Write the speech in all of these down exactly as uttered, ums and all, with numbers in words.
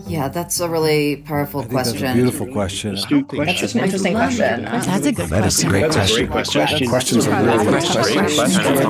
Yeah, that's a really powerful I think question. That's a beautiful question. Astute question. That's an interesting question. That's a good That is a question. great That's a question. great question. Questions are really good questions.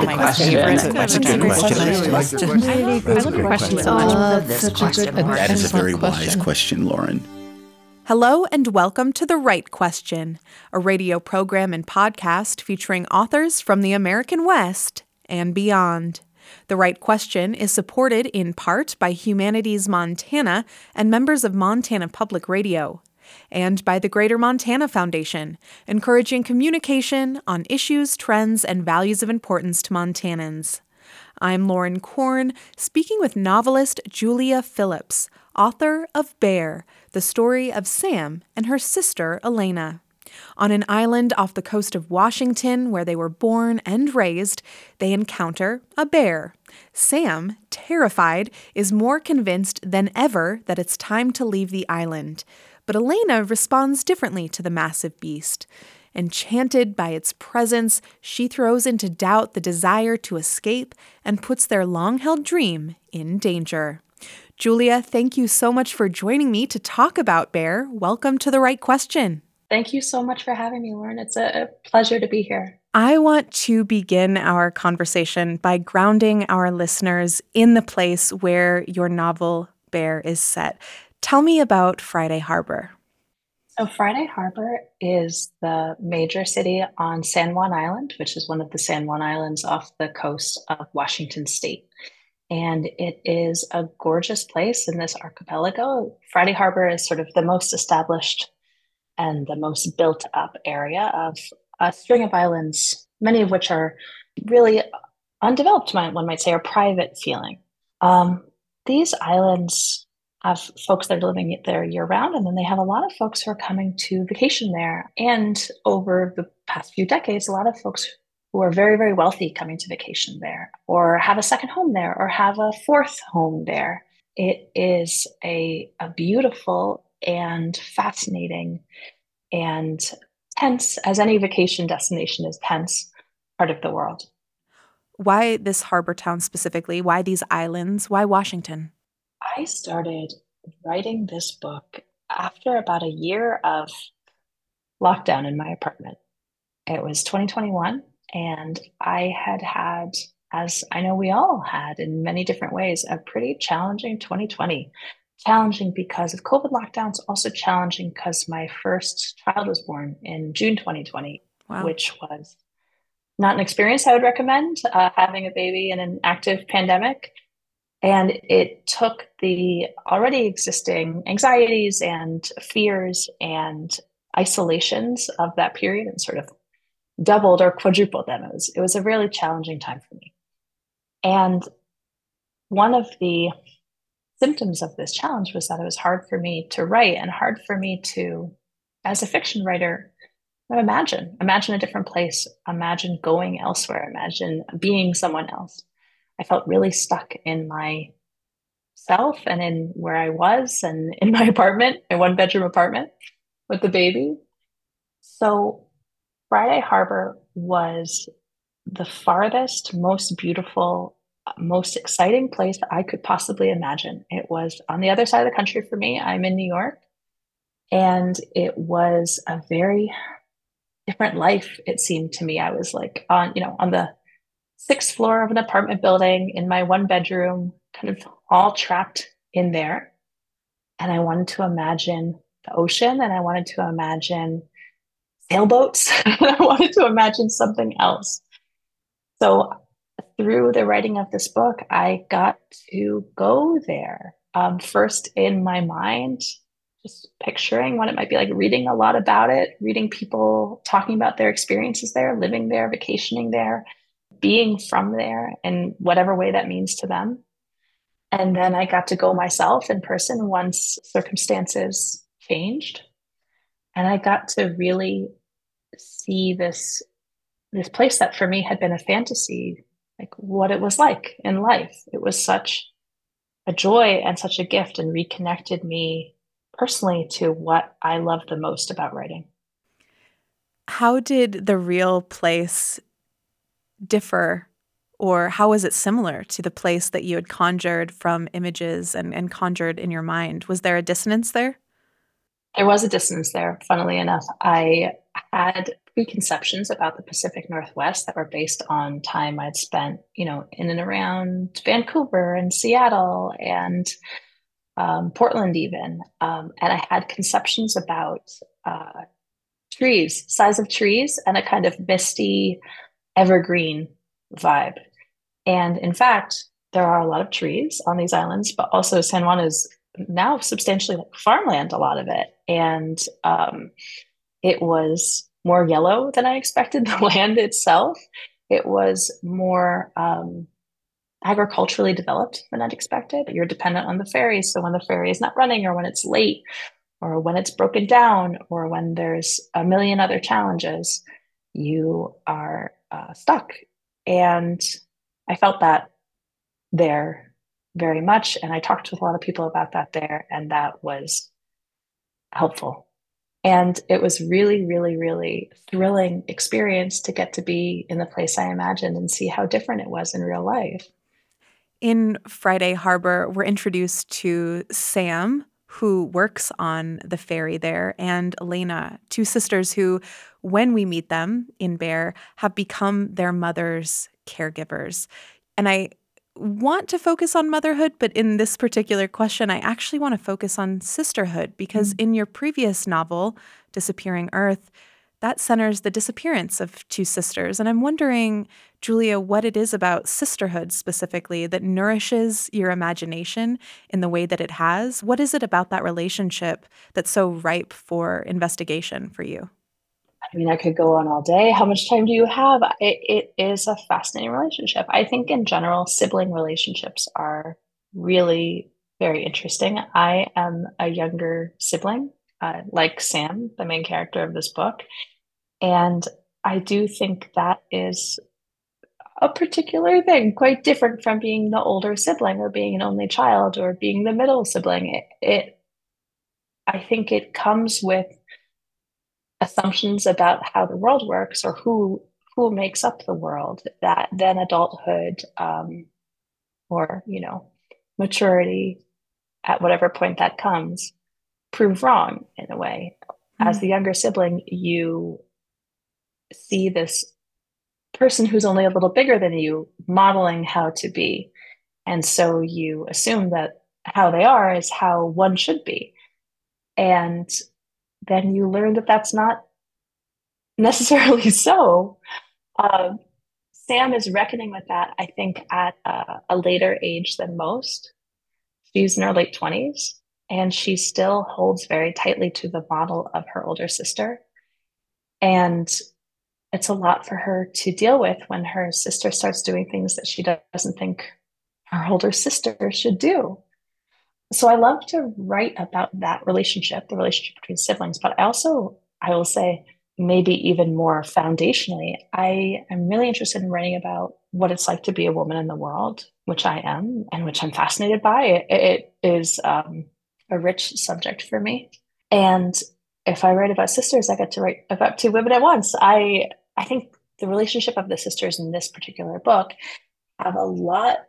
That is a very wise question, Lauren. Hello and welcome to The Right Question, a radio program and podcast featuring authors from the American West and beyond. The Right Question is supported in part by Humanities Montana and members of Montana Public Radio, and by the Greater Montana Foundation, encouraging communication on issues, trends, and values of importance to Montanans. I'm Lauren Korn, speaking with novelist Julia Phillips, author of Bear, the story of Sam and her sister Elena. On an island off the coast of Washington, where they were born and raised, they encounter a bear. Sam, terrified, is more convinced than ever that it's time to leave the island. But Elena responds differently to the massive beast. Enchanted by its presence, she throws into doubt the desire to escape and puts their long-held dream in danger. Julia, thank you so much for joining me to talk about Bear. Welcome to The Right Question. Thank you so much for having me, Lauren. It's a, a pleasure to be here. I want to begin our conversation by grounding our listeners in the place where your novel Bear is set. Tell me about Friday Harbor. So Friday Harbor is the major city on San Juan Island, which is one of the San Juan Islands off the coast of Washington State. And it is a gorgeous place in this archipelago. Friday Harbor is sort of the most established and the most built up area of a string of islands, many of which are really undeveloped, one might say, or private feeling. Um, these islands have folks that are living there year round, and then they have a lot of folks who are coming to vacation there. And over the past few decades, a lot of folks who are very, very wealthy coming to vacation there, or have a second home there, or have a fourth home there. It is a, a beautiful and fascinating and tense, as any vacation destination is tense, part of the world. Why this harbor town specifically? Why these islands? Why Washington? I started writing this book after about a year of lockdown in my apartment. It was twenty twenty-one, and I had had, as I know we all had in many different ways, a pretty challenging twenty twenty. Challenging because of COVID lockdowns, also challenging because my first child was born in June twenty twenty, wow. Which was not an experience I would recommend, uh, having a baby in an active pandemic. And it took the already existing anxieties and fears and isolations of that period and sort of doubled or quadrupled them. It was, it was a really challenging time for me. And one of the symptoms of this challenge was that it was hard for me to write and hard for me to, as a fiction writer, imagine, imagine a different place, imagine going elsewhere, imagine being someone else. I felt really stuck in myself and in where I was and in my apartment, my one bedroom apartment with the baby. So Friday Harbor was the farthest, most beautiful, most exciting place I could possibly imagine. It was on the other side of the country for me. I'm in New York, and it was a very different life. It seemed to me I was like on, you know, on the sixth floor of an apartment building in my one bedroom, kind of all trapped in there. And I wanted to imagine the ocean, and I wanted to imagine sailboats. I wanted to imagine something else. So through the writing of this book, I got to go there. Um, first in my mind, just picturing what it might be like, reading a lot about it, reading people talking about their experiences there, living there, vacationing there, being from there in whatever way that means to them. And then I got to go myself in person once circumstances changed. And I got to really see this, this place that for me had been a fantasy, like what it was like in life. It was such a joy and such a gift, and reconnected me personally to what I love the most about writing. How did the real place differ Or how was it similar to the place that you had conjured from images and, and conjured in your mind? Was there a dissonance there? There was a dissonance there, funnily enough. I had preconceptions about the Pacific Northwest that were based on time I'd spent, you know, in and around Vancouver and Seattle and um, Portland even. Um, and I had conceptions about uh, trees, size of trees, and a kind of misty evergreen vibe. And in fact, there are a lot of trees on these islands, but also San Juan is now substantially like farmland, a lot of it. And um, it was more yellow than I expected, the land itself. It was more um, agriculturally developed than I'd expected. You're dependent on the ferry. So when the ferry is not running, or when it's late, or when it's broken down, or when there's a million other challenges, you are uh, stuck. And I felt that there very much. And I talked with a lot of people about that there, and that was helpful. And it was really, really, really thrilling experience to get to be in the place I imagined and see how different it was in real life. In Friday Harbor, we're introduced to Sam, who works on the ferry there, and Elena, two sisters who, when we meet them in Bear, have become their mother's caregivers. And I want to focus on motherhood, but in this particular question, I actually want to focus on sisterhood, because mm-hmm. in your previous novel, Disappearing Earth, that centers the disappearance of two sisters. And I'm wondering, Julia, what it is about sisterhood specifically that nourishes your imagination in the way that it has. What is it about that relationship that's so ripe for investigation for you? I mean, I could go on all day. How much time do you have? It, it is a fascinating relationship. I think in general, sibling relationships are really very interesting. I am a younger sibling, uh, like Sam, the main character of this book. And I do think that is a particular thing, quite different from being the older sibling or being an only child or being the middle sibling. It, it I think it comes with assumptions about how the world works or who who makes up the world that then adulthood um, or you know maturity at whatever point that comes prove wrong in a way. Mm-hmm. As the younger sibling, you see this person who's only a little bigger than you modeling how to be, and so you assume that how they are is how one should be, and then you learn that that's not necessarily so. Uh, Sam is reckoning with that, I think, at a, a later age than most. She's in her late twenties, and she still holds very tightly to the model of her older sister. And it's a lot for her to deal with when her sister starts doing things that she doesn't think her older sister should do. So I love to write about that relationship, the relationship between siblings, but I also, I will say, maybe even more foundationally, I am really interested in writing about what it's like to be a woman in the world, which I am and which I'm fascinated by. It, it is um, a rich subject for me. And if I write about sisters, I get to write about two women at once. I, I think the relationship of the sisters in this particular book have a lot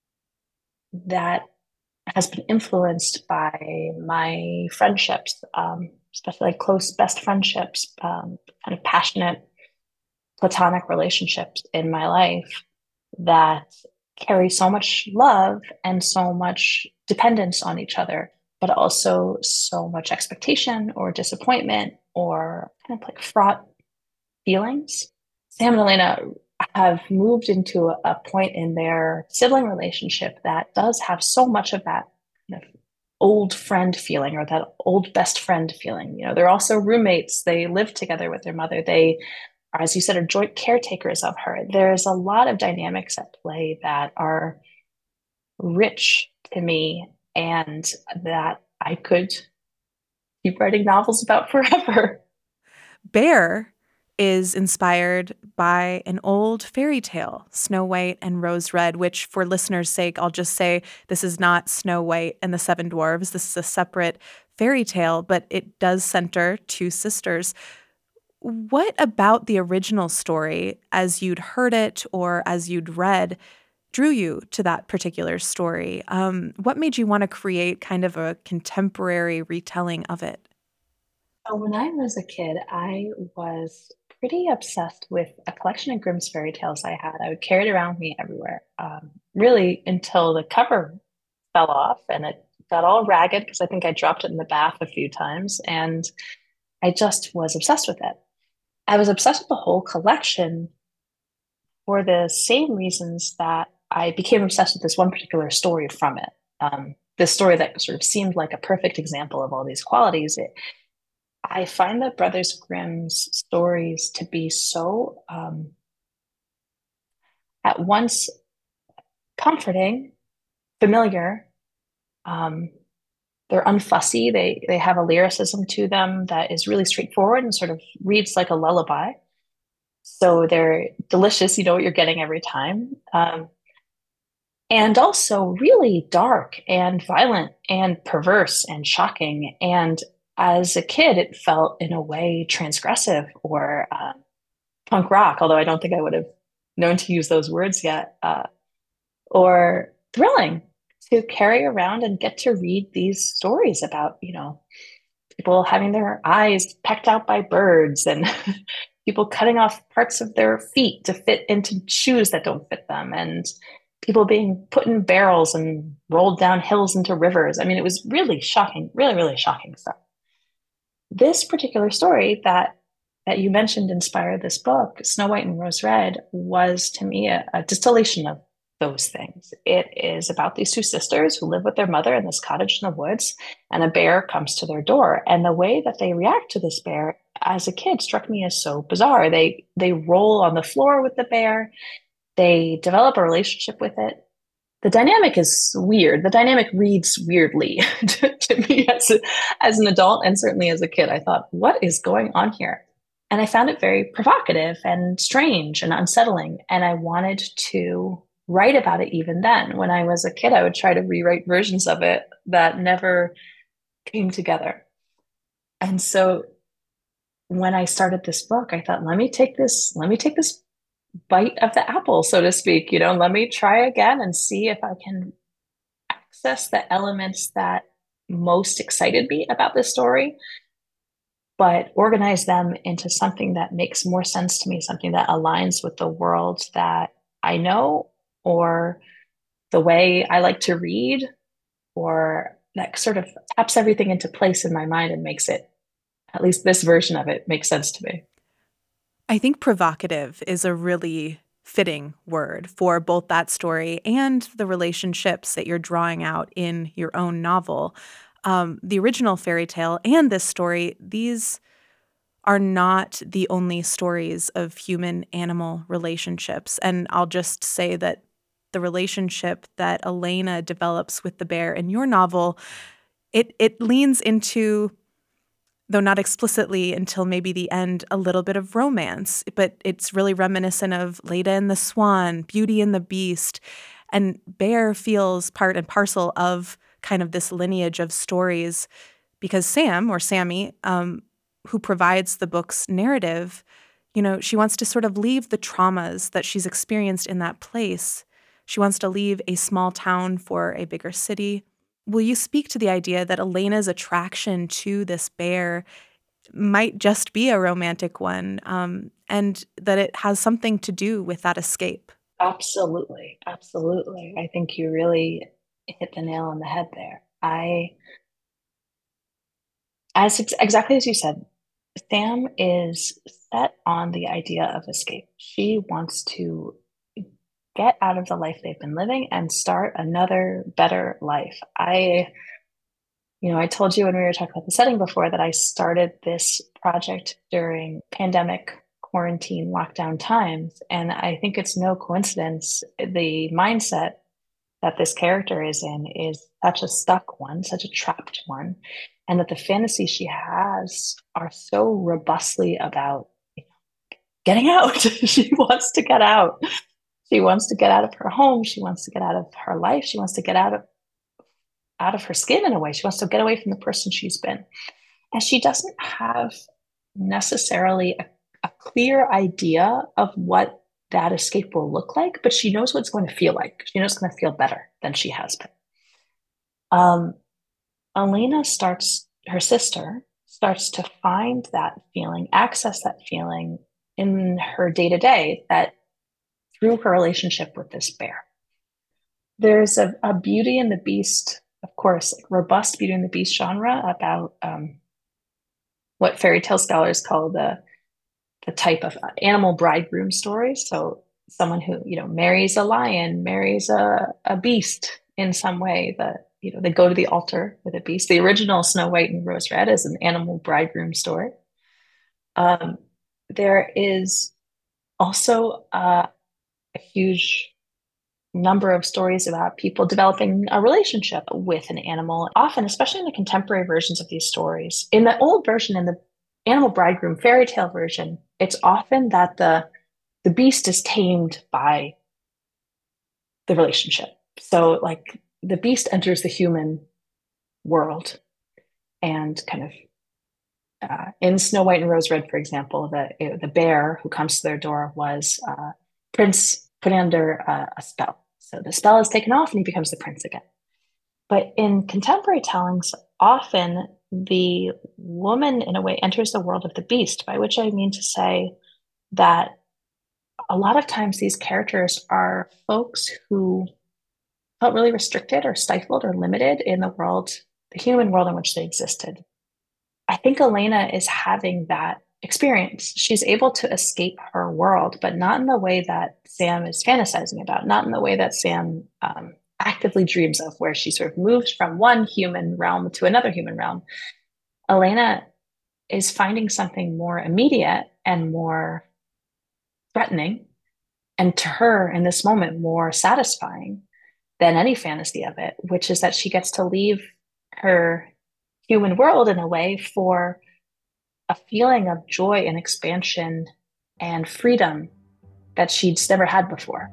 that has been influenced by my friendships, um, especially like close best friendships, um, kind of passionate platonic relationships in my life that carry so much love and so much dependence on each other, but also so much expectation or disappointment or kind of like fraught feelings. Sam and Elena have moved into a, a point in their sibling relationship that does have so much of that kind of old friend feeling or that old best friend feeling. You know, they're also roommates. They live together with their mother. They are, as you said, are joint caretakers of her. There's a lot of dynamics at play that are rich to me and that I could keep writing novels about forever. Bear is inspired by an old fairy tale, Snow White and Rose Red, which for listeners' sake, I'll just say this is not Snow White and the Seven Dwarves. This is a separate fairy tale, but it does center two sisters. what about the original story, as you'd heard it or as you'd read, drew you to that particular story? Um, what made you want to create kind of a contemporary retelling of it? So when I was a kid, I was pretty obsessed with a collection of Grimm's fairy tales I had. I would carry it around with me everywhere, um, really until the cover fell off and it got all ragged because I think I dropped it in the bath a few times. And I just was obsessed with it. I was obsessed with the whole collection for the same reasons that I became obsessed with this one particular story from it. Um, this story that sort of seemed like a perfect example of all these qualities. It, I find the Brothers Grimm's stories to be so um, at once comforting, familiar. Um, they're unfussy. They they have a lyricism to them that is really straightforward and sort of reads like a lullaby. So they're delicious. You know what you're getting every time. Um, and also really dark and violent and perverse and shocking. And as a kid, it felt in a way transgressive or uh, punk rock, although I don't think I would have known to use those words yet, uh, or thrilling to carry around and get to read these stories about, you know, people having their eyes pecked out by birds and people cutting off parts of their feet to fit into shoes that don't fit them, and people being put in barrels and rolled down hills into rivers. I mean, it was really shocking, really, really shocking stuff. This particular story that that you mentioned inspired this book, Snow White and Rose Red, was to me a, a distillation of those things. It is about these two sisters who live with their mother in this cottage in the woods, and a bear comes to their door. And the way that they react to this bear as a kid struck me as so bizarre. They they roll on the floor with the bear. They develop a relationship with it. The dynamic is weird. The dynamic reads weirdly to, to me as, a, as an adult, and certainly as a kid. I thought, what is going on here? And I found it very provocative and strange and unsettling. And I wanted to write about it even then. When I was a kid, I would try to rewrite versions of it that never came together. And so when I started this book, I thought, let me take this, let me take this bite of the apple, so to speak. You know, let me try again and see if I can access the elements that most excited me about this story, but organize them into something that makes more sense to me, something that aligns with the world that I know, or the way I like to read, or that sort of taps everything into place in my mind and makes it, at least this version of it, make sense to me. I think provocative is a really fitting word for both that story and the relationships that you're drawing out in your own novel. Um, the original fairy tale and this story, these are not the only stories of human-animal relationships. And I'll just say that the relationship that Elena develops with the bear in your novel, it it leans into, though not explicitly until maybe the end, a little bit of romance, but it's really reminiscent of Leda and the Swan, Beauty and the Beast, and Bear feels part and parcel of kind of this lineage of stories because Sam, or Sammy, um, who provides the book's narrative, you know, she wants to sort of leave the traumas that she's experienced in that place. She wants to leave a small town for a bigger city. Will you speak to the idea that Elena's attraction to this bear might just be a romantic one, um, and that it has something to do with that escape? Absolutely. Absolutely. I think you really hit the nail on the head there. I, as ex- exactly as you said, Sam is set on the idea of escape. She wants to get out of the life they've been living and start another better life. I, you know, I told you when we were talking about the setting before that I started this project during pandemic, quarantine, lockdown times. And I think it's no coincidence the mindset that this character is in is such a stuck one, such a trapped one, and that the fantasies she has are so robustly about, you know, getting out. She wants to get out. She wants to get out of her home. She wants to get out of her life. She wants to get out of out of her skin in a way. She wants to get away from the person she's been. And she doesn't have necessarily a a clear idea of what that escape will look like, but she knows what it's going to feel like. She knows it's going to feel better than she has been. Um, Elena starts, her sister starts to find that feeling, access that feeling in her day to day, that through her relationship with this bear. There's a, a Beauty and the Beast, of course, like robust Beauty and the Beast genre about um, what fairy tale scholars call the the type of animal bridegroom story. So someone who, you know, marries a lion, marries a, a beast in some way, that, you know, they go to the altar with a beast. The original Snow White and Rose Red is an animal bridegroom story. Um, there is also uh, a huge number of stories about people developing a relationship with an animal, often, especially in the contemporary versions of these stories. In the old version, in the animal bridegroom fairy tale version, it's often that the the beast is tamed by the relationship. So like the beast enters the human world, and kind of uh, in Snow White and Rose Red, for example, the the bear who comes to their door was uh, Prince put under uh, a spell. So the spell is taken off and he becomes the prince again. But in contemporary tellings, often the woman, in a way, enters the world of the beast, by which I mean to say that a lot of times these characters are folks who felt really restricted or stifled or limited in the world, the human world in which they existed. I think Elena is having that experience. She's able to escape her world, but not in the way that Sam is fantasizing about, not in the way that Sam um, actively dreams of, where she sort of moves from one human realm to another human realm. Elena is finding something more immediate and more threatening, and to her in this moment more satisfying than any fantasy of it, which is that she gets to leave her human world in a way for a feeling of joy and expansion and freedom that she'd never had before.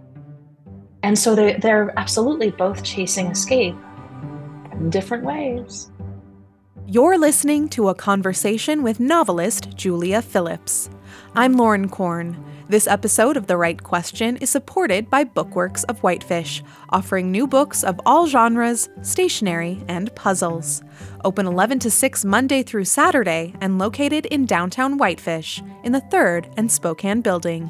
And so they're, they're absolutely both chasing escape in different ways. You're listening to a conversation with novelist Julia Phillips. I'm Lauren Korn. This episode of The Right Question is supported by Bookworks of Whitefish, offering new books of all genres, stationery, and puzzles. Open eleven to six Monday through Saturday and located in downtown Whitefish in the third and Spokane building.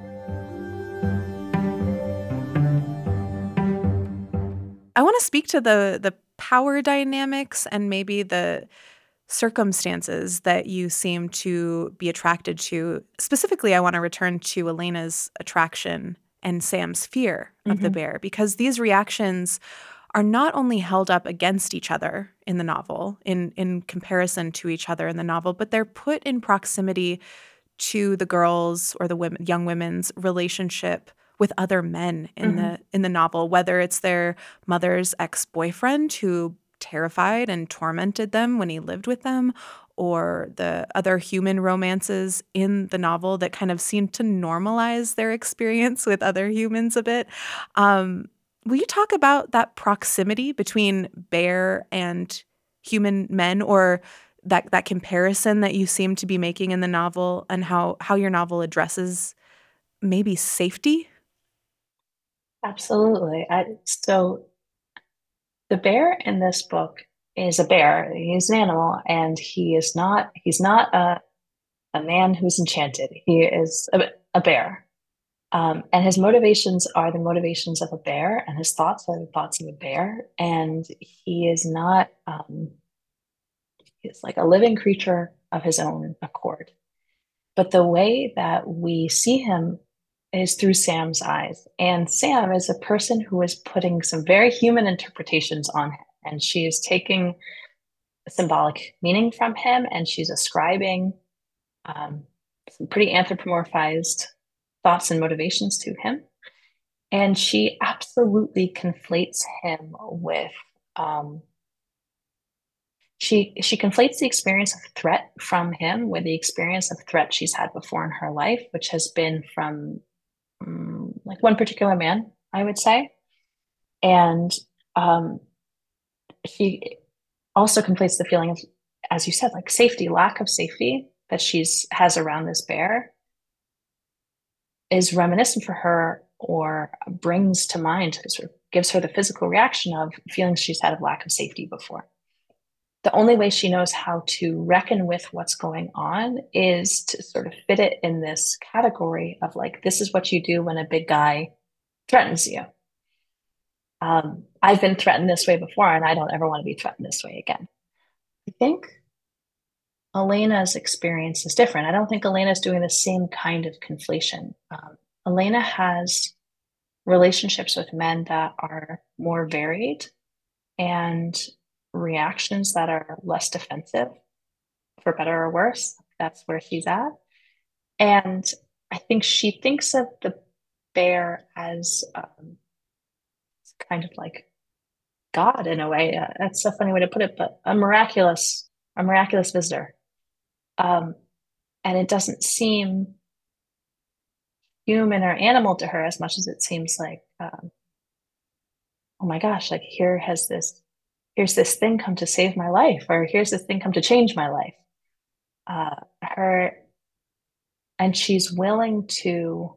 I want to speak to the the power dynamics and maybe the circumstances that you seem to be attracted to. Specifically, I want to return to Elena's attraction and Sam's fear of mm-hmm. the bear, because these reactions are not only held up against each other in the novel, in, in comparison to each other in the novel, but they're put in proximity to the girls' or the women, young women's relationship with other men in mm-hmm. the in the novel, whether it's their mother's ex-boyfriend who terrified and tormented them when he lived with them, or the other human romances in the novel that kind of seem to normalize their experience with other humans a bit. Um, will you talk about that proximity between bear and human men, or that that comparison that you seem to be making in the novel, and how how your novel addresses maybe safety? Absolutely. I, so the bear in this book is a bear. He's an animal, and he is not, he's not a, a man who's enchanted. He is a, a bear. Um, and his motivations are the motivations of a bear, and his thoughts are the thoughts of a bear. And he is not, um, he's like a living creature of his own accord. But the way that we see him is through Sam's eyes. And Sam is a person who is putting some very human interpretations on him. And she is taking symbolic meaning from him, and she's ascribing um, some pretty anthropomorphized thoughts and motivations to him. And she absolutely conflates him with, um, she, she conflates the experience of threat from him with the experience of threat she's had before in her life, which has been from um, like one particular man, I would say. And um, she also conflates the feeling of, as you said, like safety, lack of safety that she's has around this bear is reminiscent for her, or brings to mind, sort of gives her the physical reaction of feelings she's had of lack of safety before. The only way she knows how to reckon with what's going on is to sort of fit it in this category of like, this is what you do when a big guy threatens you. Um, I've been threatened this way before, and I don't ever want to be threatened this way again. I think Elena's experience is different. I don't think Elena's doing the same kind of conflation. Um, Elena has relationships with men that are more varied and reactions that are less defensive, for better or worse. That's where she's at. And I think she thinks of the bear as um, kind of like God in a way. Uh, that's a funny way to put it, but a miraculous, a miraculous visitor. Um, and it doesn't seem human or animal to her as much as it seems like, um, oh my gosh, like here has this, here's this thing come to save my life, or here's this thing come to change my life. Uh, her, and she's willing to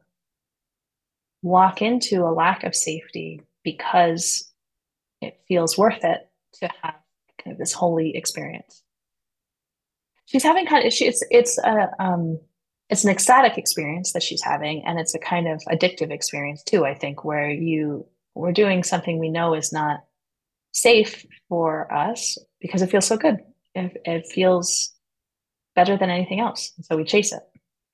walk into a lack of safety because it feels worth it to have kind of this holy experience. She's having kind of, she, it's, it's a, um, it's an ecstatic experience that she's having, and it's a kind of addictive experience too, I think, where you, we're doing something we know is not safe for us because it feels so good. It, it feels better than anything else. So we chase it.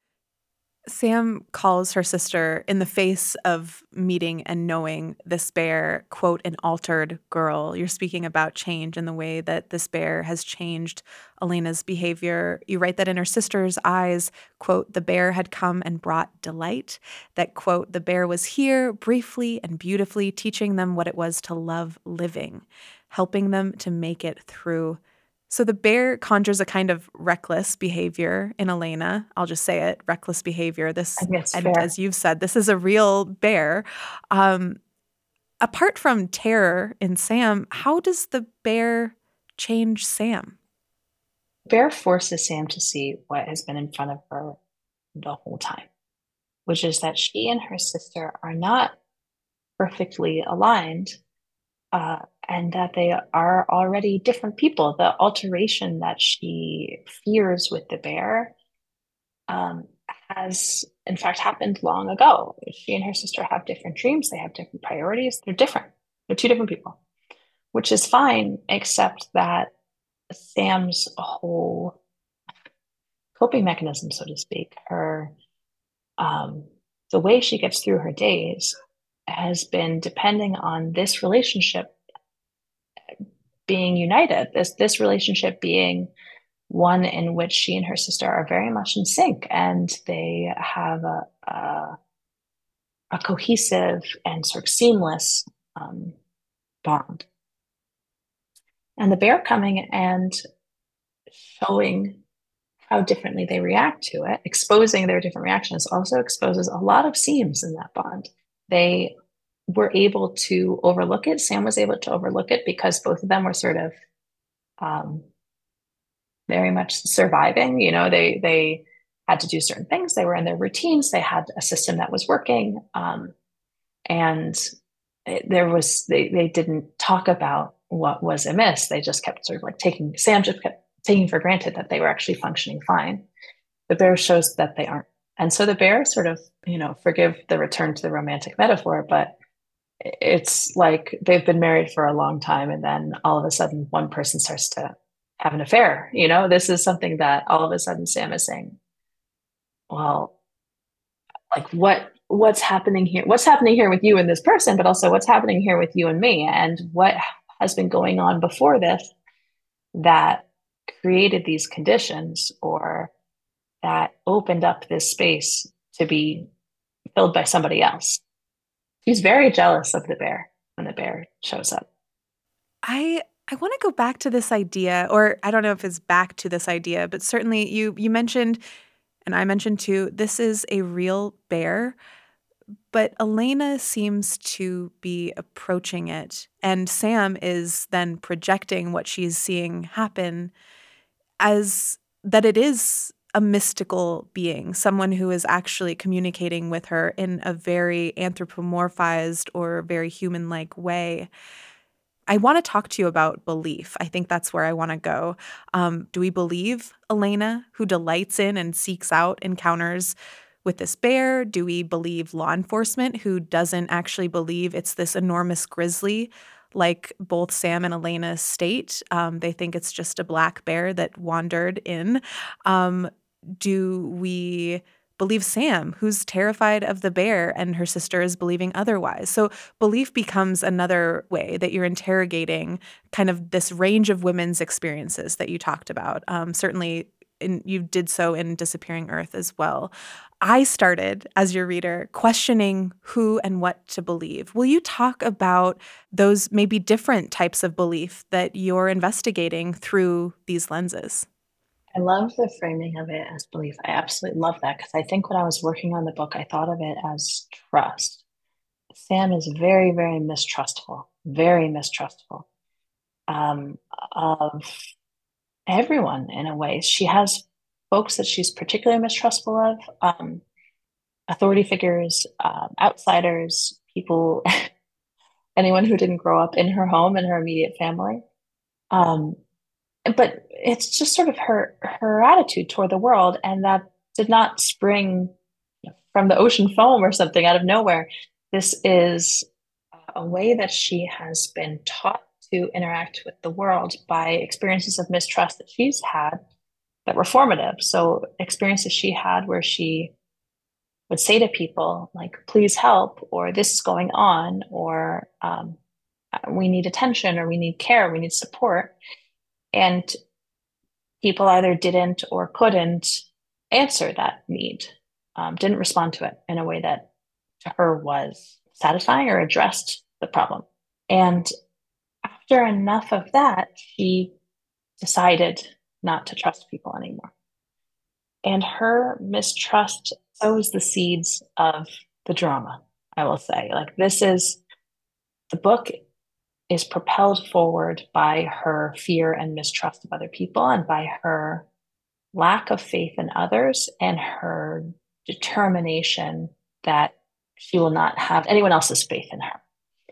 Sam calls her sister, in the face of meeting and knowing this bear, quote, an altered girl. You're speaking about change and the way that this bear has changed Elena's behavior. You write that in her sister's eyes, quote, the bear had come and brought delight. That, quote, the bear was here briefly and beautifully, teaching them what it was to love living, helping them to make it through. So the bear conjures a kind of reckless behavior in Elena. I'll just say it, reckless behavior. This, and fair. As you've said, this is a real bear. Um, apart from terror in Sam, how does the bear change Sam? Bear forces Sam to see what has been in front of her the whole time, which is that she and her sister are not perfectly aligned, uh, and that they are already different people. The alteration that she fears with the bear um, has, in fact, happened long ago. She and her sister have different dreams. They have different priorities. They're different. They're two different people, which is fine, except that Sam's whole coping mechanism, so to speak, her um, the way she gets through her days has been depending on this relationship being united, this this relationship being one in which she and her sister are very much in sync, and they have a a, a cohesive and sort of seamless um, bond. And the bear coming and showing how differently they react to it, exposing their different reactions, also exposes a lot of seams in that bond. They were able to overlook it. Sam was able to overlook it because both of them were sort of um, very much surviving. You know, they they had to do certain things. They were in their routines. They had a system that was working, um, and it, there was they they didn't talk about what was amiss. They just kept sort of like taking Sam just kept taking for granted that they were actually functioning fine. The bear shows that they aren't, and so the bear sort of, you know, forgive the return to the romantic metaphor, but it's like they've been married for a long time, and then all of a sudden one person starts to have an affair. You know, this is something that all of a sudden Sam is saying, well, like what what's happening here? What's happening here with you and this person, but also what's happening here with you and me? And what has been going on before this that created these conditions, or that opened up this space to be filled by somebody else? He's very jealous of the bear when the bear shows up. I I want to go back to this idea, or I don't know if it's back to this idea, but certainly you you mentioned, and I mentioned too, this is a real bear, but Elena seems to be approaching it, and Sam is then projecting what she's seeing happen as that it is a mystical being, someone who is actually communicating with her in a very anthropomorphized or very human-like way. I want to talk to you about belief. I think that's where I want to go. Um, do we believe Elena, who delights in and seeks out encounters with this bear? Do we believe law enforcement, who doesn't actually believe it's this enormous grizzly like both Sam and Elena state? Um, they think it's just a black bear that wandered in. Um, do we believe Sam, who's terrified of the bear, and her sister is believing otherwise? So belief becomes another way that you're interrogating kind of this range of women's experiences that you talked about. Um, certainly, in, you did so in Disappearing Earth as well. I started, as your reader, questioning who and what to believe. Will you talk about those maybe different types of belief that you're investigating through these lenses? I love the framing of it as belief. I absolutely love that, because I think when I was working on the book, I thought of it as trust. Sam is very, very mistrustful, very mistrustful um, of everyone in a way. She has folks that she's particularly mistrustful of, um, authority figures, um, outsiders, people, anyone who didn't grow up in her home and her immediate family. Um, but it's just sort of her her attitude toward the world, and that did not spring from the ocean foam or something out of nowhere. This is a way that she has been taught to interact with the world by experiences of mistrust that she's had that were formative. So experiences she had where she would say to people, like, please help, or this is going on, or um, we need attention, or we need care, we need support. And people either didn't or couldn't answer that need, um, didn't respond to it in a way that to her was satisfying or addressed the problem. And after enough of that, she decided not to trust people anymore. And her mistrust sows the seeds of the drama, I will say. Like, this is, the book is propelled forward by her fear and mistrust of other people, and by her lack of faith in others, and her determination that she will not have anyone else's faith in her.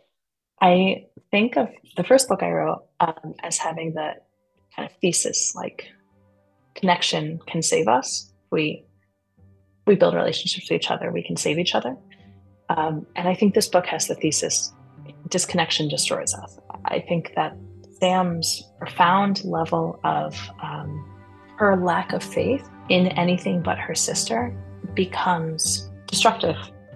I think of the first book I wrote um, as having the kind of thesis, like, connection can save us. We we build relationships with each other, we can save each other. Um, and I think this book has the thesis, disconnection destroys us. I think that Sam's profound level of um, her lack of faith in anything but her sister becomes destructive.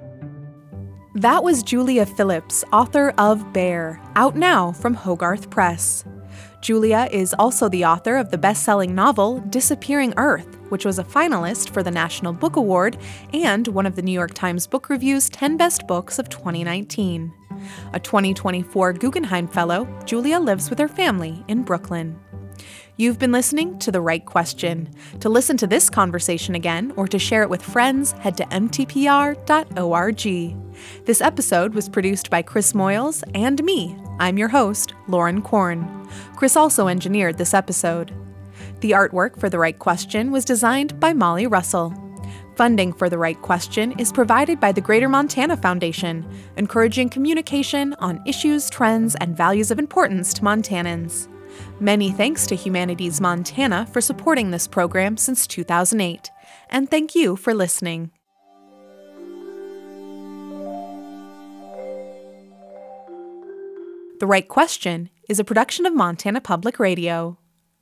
That was Julia Phillips, author of Bear, out now from Hogarth Press. Julia is also the author of the best-selling novel Disappearing Earth, which was a finalist for the National Book Award and one of the New York Times Book Review's ten Best Books of twenty nineteen. A twenty twenty-four Guggenheim Fellow, Julia lives with her family in Brooklyn. You've been listening to The Right Question. To listen to this conversation again or to share it with friends, head to m t p r dot org. This episode was produced by Chris Moyles and me. I'm your host, Lauren Korn. Chris also engineered this episode. The artwork for The Right Question was designed by Molly Russell. Funding for The Right Question is provided by the Greater Montana Foundation, encouraging communication on issues, trends, and values of importance to Montanans. Many thanks to Humanities Montana for supporting this program since two thousand eight. And thank you for listening. The Right Question is a production of Montana Public Radio.